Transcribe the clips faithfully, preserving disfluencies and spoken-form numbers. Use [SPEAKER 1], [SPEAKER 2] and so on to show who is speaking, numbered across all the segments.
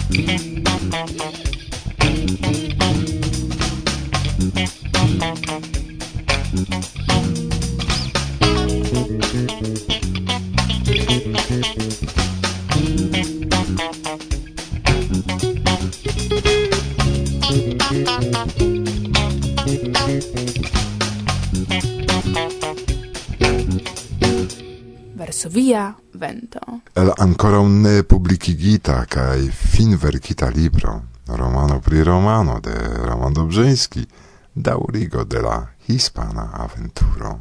[SPEAKER 1] Verso via vento.
[SPEAKER 2] El ancora un ne publicigita cae fin verkita libro, romano pri romano de Roman Dobrzyński, daŭrigo de la hispana aventuro.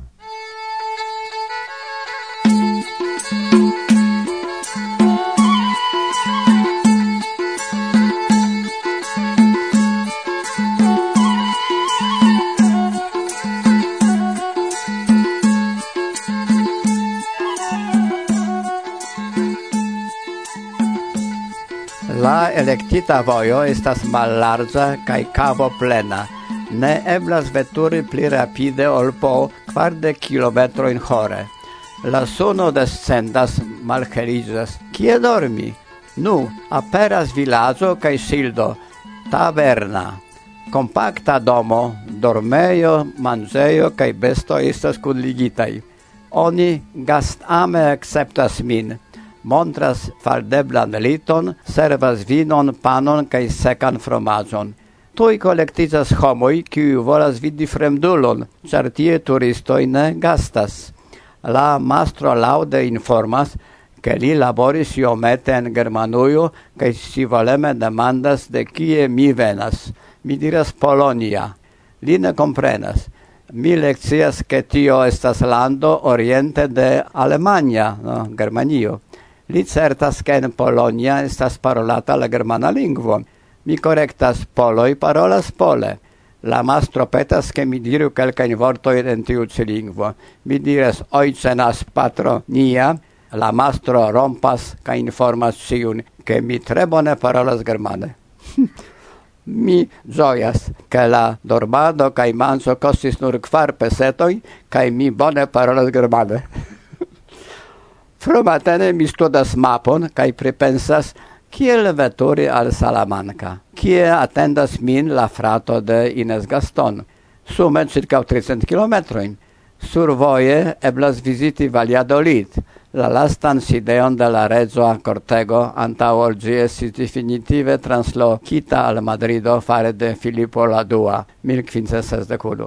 [SPEAKER 3] La electita vojo estas mallarĝa kaj cavo plena. Ne eblas veturi pli rapide ol po kvardek kilometrojn hore. La suno descendas, malheliĝas. Kie dormi? Nu, aperas vilaĝo kaj ŝildo. Taverna. Kompakta domo, dormejo, manĝejo kaj bestoj estas kunligitaj. Oni gastame akceptas min. Montras faldeblan liton, servas vinon, panon kaj sekan fromaĝon. Tuj kolektiĝas homoj, kiuj volas vidi fremdulon, ĉar tie turistoj ne gastas. La mastro laŭde informas, ke li laboris iomete en Germanujo kaj scivoleme demandas, de kie mi venas. Mi diras Polonia. Li ne komprenas. Mi lekcias, ke tio estas lando oriente de Alemania, no, Germanio. Li certas, ke en Polonia estas parolata la germana lingvo. Mi korektas, poloj parolas pole. La mastro petas, ke mi diru kelkajn vortojn en tiu ĉi lingvo. Mi diras, ojcze nas patro nia. La mastro rompas kaj informas ĉiujn, ke mi tre bone parolas germane. Mi ĝojas, ke la dormado kaj manĝo kostis nur kvar pesetoj, kaj mi bone parolas germane. Frumatene mi studas mapon kaj pripensas, kiel veturi al Salamanca, kie atendas min la frato de Ines Gaston, sume circa trecent kilometrojn. Survoje eblas viziti Valladolid, la lastan sideon de la reĝa kortego antaŭ ol ĝi estis definitive translokita al Madrido fare de Filipo la Dua, mil kvincent sesdek unu.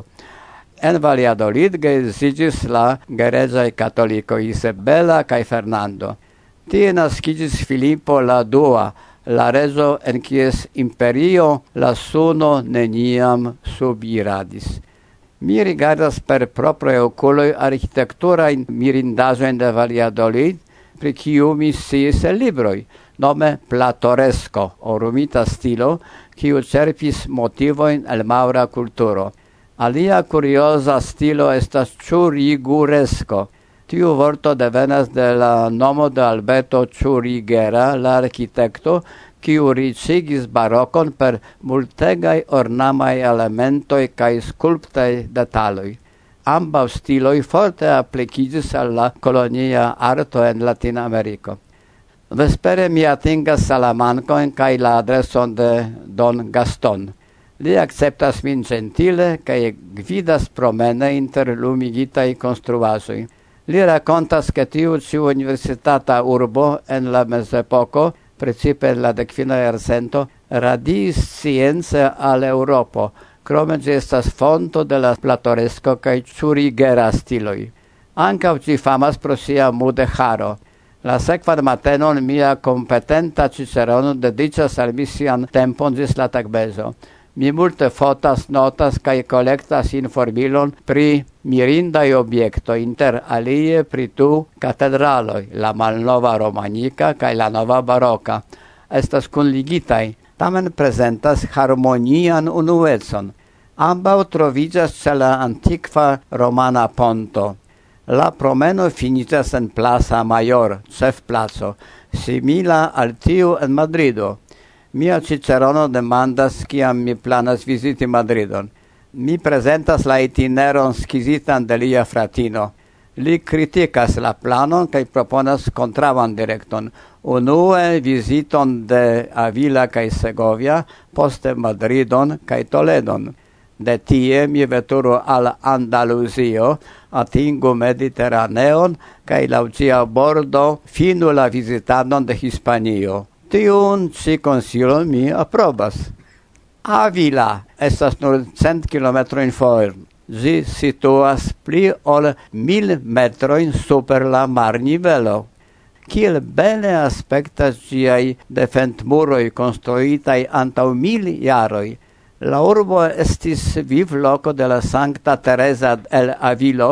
[SPEAKER 3] En Valladolid geedziĝis la gereĝaj katolikoj Isabela kaj Fernando. Tie naskiĝis Filipo la Dua, la reĝo en kies imperio la suno neniam subiradis. Mi rigardas per propraj okuloj arkitekturajn mirindaĵojn de Valladolid, pri kiu mi sciis el libroj, nome platoresko, orumita stilo, kiu ĉerpis motivojn el maŭra kulturo. Alia curiosa stilo estas Churriguresco. Tiu vorto devenas de la nomo de Alberto Churriguera, la arkitekto, kiu riĉigis barokon per multegaj ornamaj elementoj kaj skulptaj detaloj. Ambaŭ stiloj forte aplikiĝis al la kolonia arto en Latinameriko. Vespere mi atingas Salamankon kaj la adreson de Don Gaston. Li akceptas min ĝentile kaj gvidas promene inter lumigitaj konstruaĵoj. Li rakontas, ke tiu ĉi universitata urbo en la mezepoko, precipe en la dekvina jarcento, radiis science al Eŭropo, krome ĝi estas fonto de la platoresko kaj Churriguera stiloj. Ankaŭ ĝi famas pro sia mudeĥaro. La sekvan matenon mia kompetenta Cicerono dediĉas al mi sian tempon ĝis la tagmezo. Mi multe fotas, notas kaj kolektas informilon pri mirindaj objektoj, inter alie pri du katedraloj, la malnova romanika kaj la nova baroka. Estas kunligitaj, tamen prezentas harmonian unuecon. Ambaŭ troviĝas ĉe la antikva romana ponto. La promeno finiĝas en Plaza Mayor, ĉefplaco, simila al tiu en Madrido. Mia Cicerono demandas kiam mi planas viziti Madridon. Mi prezentas la itineron skizitan de lia fratino. Li criticas la planon kaj proponas kontraŭan direkton. Unue viziton de Avila kaj Segovia, poste Madridon kaj Toledon. De tie mi veturu al Andaluzio, atingu Mediteraneon, kaj laŭ ĝia bordo finu la vizitadon de Hispanio. Tiun ĉi konsilon mi aprobas. Avila estas nur cent kilometrojn for. Ĝi situas pli ol mil metrojn super la marnivelo. Kiel bele aspektas ĝiaj defendmuroj konstruitaj antaŭ mil jaroj. La urbo estis vivloko de la Sankta Teresa el Avilo,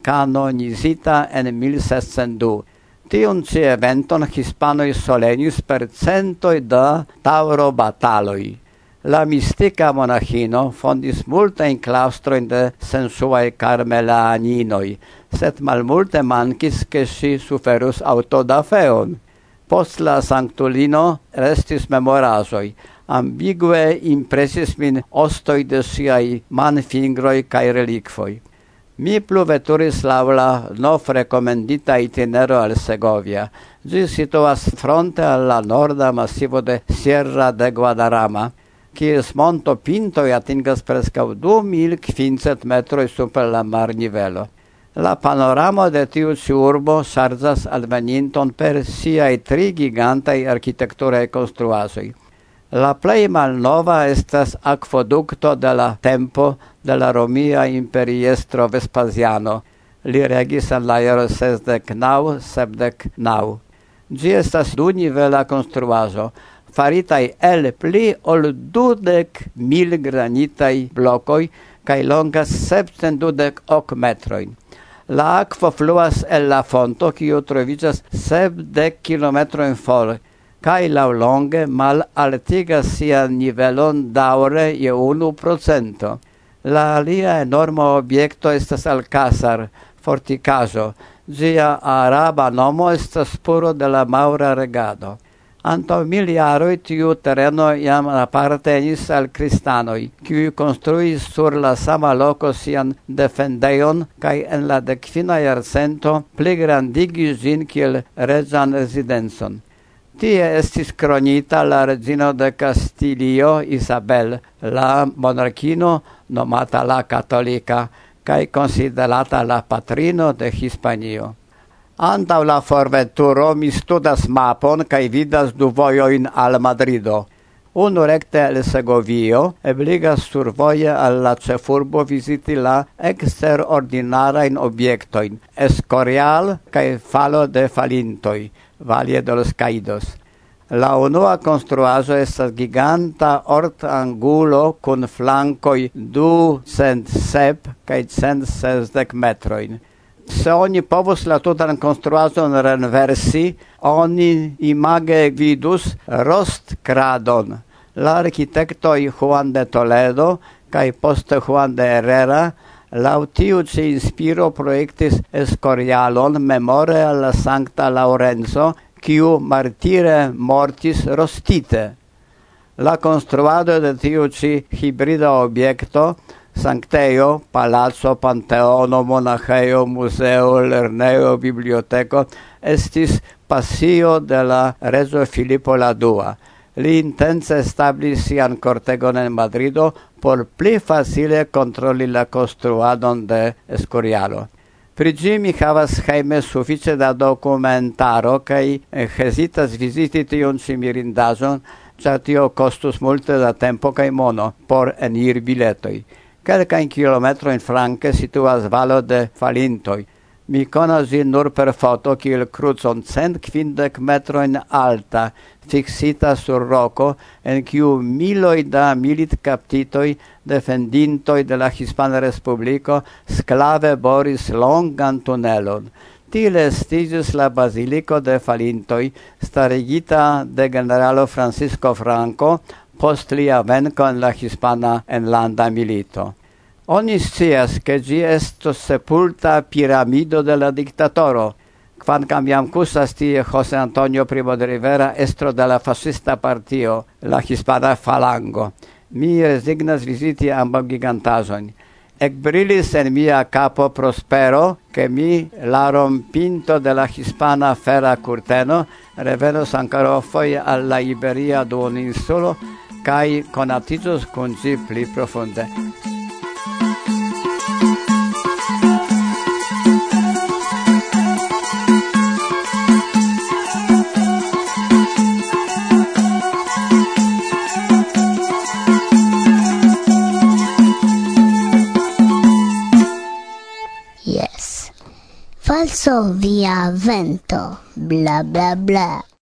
[SPEAKER 3] kanonizita en mil sescent du. Tiun ĉi eventon hispanoj solenis per centoj da taŭrobataloj. La mistika monaĥino fondis multajn klaŭstrojn de sensuaj karmelaninoj, sed malmulte mankis, ke ŝi suferus aŭtodafeon. Post la sanktulino restis memoraĵoj. Ambigue impresis min ostoj de siaj manfingroj kaj relikvoj. Mi plu veturis laŭ la nov rekomendita itinero al Segovia. Ĝi situas fronte al la norda masivo de Sierra de Guadarrama, kies montopintoj atingas preskaŭ du mil kvincent metroj super la marnivelo. La panoramo de tiu ĉi urbo ŝarĝas alveninton per siaj tri gigantaj arkitekturaj konstruaĵoj. La plej malnova estas akvodukto de la tempo de la romia imperiestro Vespasiano. Li regis en la jaro sesdek naŭ sepdek naŭ. Ĝi estas dunivela konstruaĵo, faritaj el pli ol dudek mil granitaj blokoj kaj longas sepcent dudek ok metrojn. La akvo fluas el la fonto, kiu troviĝas sepdek kilometrojn for, kaj laŭlonge malaltigas sian nivelon daŭre je unu procento. La alia enorma objekto estas Alcázar, fortikaĵo. Ĝia araba nomo estas spuro de la maŭra regado. Antaŭ mil jaroj tiu tereno jam apartenis al kristanoj, kiuj konstruis sur la sama loko sian defendejon kaj en la dekkvina jarcento pligrandigis ĝin kiel reĝan rezidencon. Tie estis kronita la reĝino de Kastilio Isabel, la monarkino nomata la katolika kaj konsiderata la patrino de Hispanio. Antaŭ la forveturo mi studas mapon kaj vidas du vojojn al Madrido. Unu rekte el Segovio ebligas survoje al la ĉefurbo viziti la eksterordinarajn objektojn, Escorial kaj falo de falintoj, Valle de los Caídos. La unua konstruaĵo estas giganta ortangulo kun flankoj ducent sep kaj cent sesdek metrojn. Se oni povus la tutan konstruaĵon renversi, oni image vidus rostkradon. La arkitektoj Juan de Toledo kaj poste Juan de Herrera laŭ tiu ĉi inspiro projektis Escorialon memore al la Sankta Laŭrenco, kiu martire mortis rostite. La konstruado de tiu ĉi hibrida objekto, sanktejo, palaco, panteono, monaĥejo, muzeo, lernejo, biblioteko, estis pasio de la reĝo Filipo la dua. Li intence establis sian kortegon en Madrido por pli facile kontroli la konstruadon de Escorialo. Pri ĝi mi havas hejme sufiĉe da dokumentaro kaj hezitas viziti tiun ĉi mirindaĵon, ĉar tio kostus multe da tempo kaj mono por enirbiletoj. Kelkajn kilometrojn flanke situas valo de falintoj. Mi konas ĝin nur per foto kiel krucon cent kvindek metrojn alta, fiksita sur roko, en kiu miloj da militkaptitoj, defendintoj de la Hispana Respubliko, sklave boris longan tunelon. Tiel estiĝis la Baziliko de Falintoj, starigita de generalo Francisco Franco, post lia venko en la Hispana enlanda milito. Oni scias, ke ĝi estos sepulta piramido de la diktatoro, kvankam jam kusas tie José Antonio Primo de Rivera, estro de la fascista partio, la Hispana Falango. Mi rezignas viziti ambaŭ gigantaĵojn. Ecbrilis en mia capo prospero, che mi la rompinto de la hispana ferra curteno revenos ancora foie alla Iberia duoninsulo, cae conatigios con gi pli profunde.
[SPEAKER 4] Yes. Falso via vento, bla bla bla.